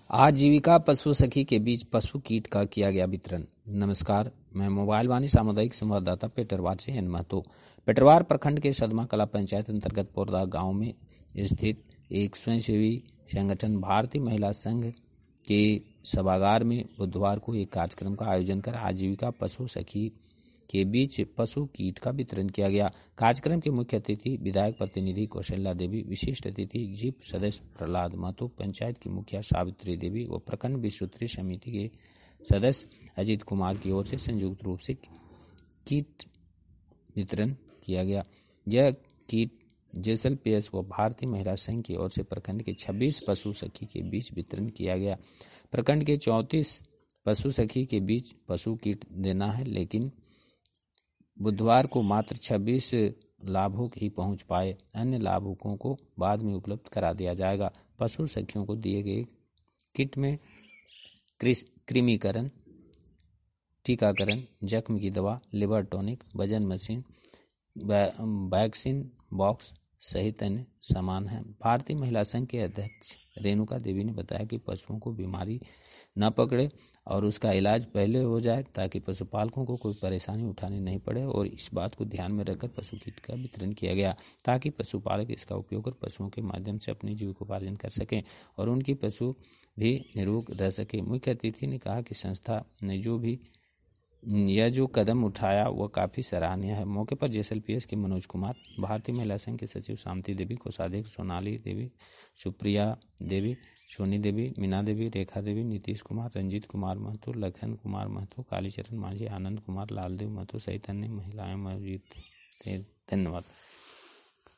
आजीविका पशु सखी के बीच पशु कीट का किया गया वितरण। नमस्कार, मैं मोबाइल वाणी सामुदायिक संवाददाता पेटरवार से एन महतो। पेटरवार प्रखंड के सदमा कला पंचायत अंतर्गत पोरदा गांव में स्थित एक स्वयंसेवी संगठन भारतीय महिला संघ के सभागार में बुधवार को एक कार्यक्रम का आयोजन कर आजीविका पशु सखी के बीच पशु कीट का वितरण किया गया। कार्यक्रम के मुख्य अतिथि विधायक प्रतिनिधि कौशल्या देवी, विशिष्ट अतिथि जीप सदस्य प्रहलाद महतो, पंचायत की मुखिया सावित्री देवी व प्रखंड विस्तृत समिति के सदस्य अजीत कुमार की ओर से संयुक्त रूप से कीट वितरण किया गया। यह कीट जेएसएलपीएस व भारतीय महिला संघ की ओर से प्रखंड के 26 पशु सखी के बीच वितरण किया गया। प्रखंड के 34 पशु सखी के बीच पशु कीट देना है, लेकिन बुधवार को मात्र 26 लाभुक ही पहुंच पाए। अन्य लाभुकों को बाद में उपलब्ध करा दिया जाएगा। पशु सखियों को दिए गए किट में कृमिकरण, टीकाकरण, जख्म की दवा, लिवर टॉनिक, वजन मशीन, वैक्सीन बॉक्स सहित अन्य सामान हैं। भारतीय महिला संघ के अध्यक्ष रेणुका देवी ने बताया कि पशुओं को बीमारी न पकड़े और उसका इलाज पहले हो जाए ताकि पशुपालकों को कोई परेशानी उठानी नहीं पड़े, और इस बात को ध्यान में रखकर पशु कीट का वितरण किया गया ताकि पशुपालक इसका उपयोग कर पशुओं के माध्यम से अपनी जीविकोपार्जन कर सकें और उनकी पशु भी निरोग रह सके। मुख्य अतिथि ने कहा कि संस्था ने जो कदम उठाया वह काफ़ी सराहनीय है। मौके पर जेएसएलपीएस के मनोज कुमार, भारतीय महिला संघ के सचिव शांति देवी, कोषाध्यक्ष सोनाली देवी, सुप्रिया देवी, सोनी देवी, मीना देवी, रेखा देवी, नीतीश कुमार, रंजीत कुमार महतो, लखन कुमार महतो, कालीचरण मांझी, आनंद कुमार, लालदेव महतो सहित अन्य महिलाएं मौजूद थे। धन्यवाद।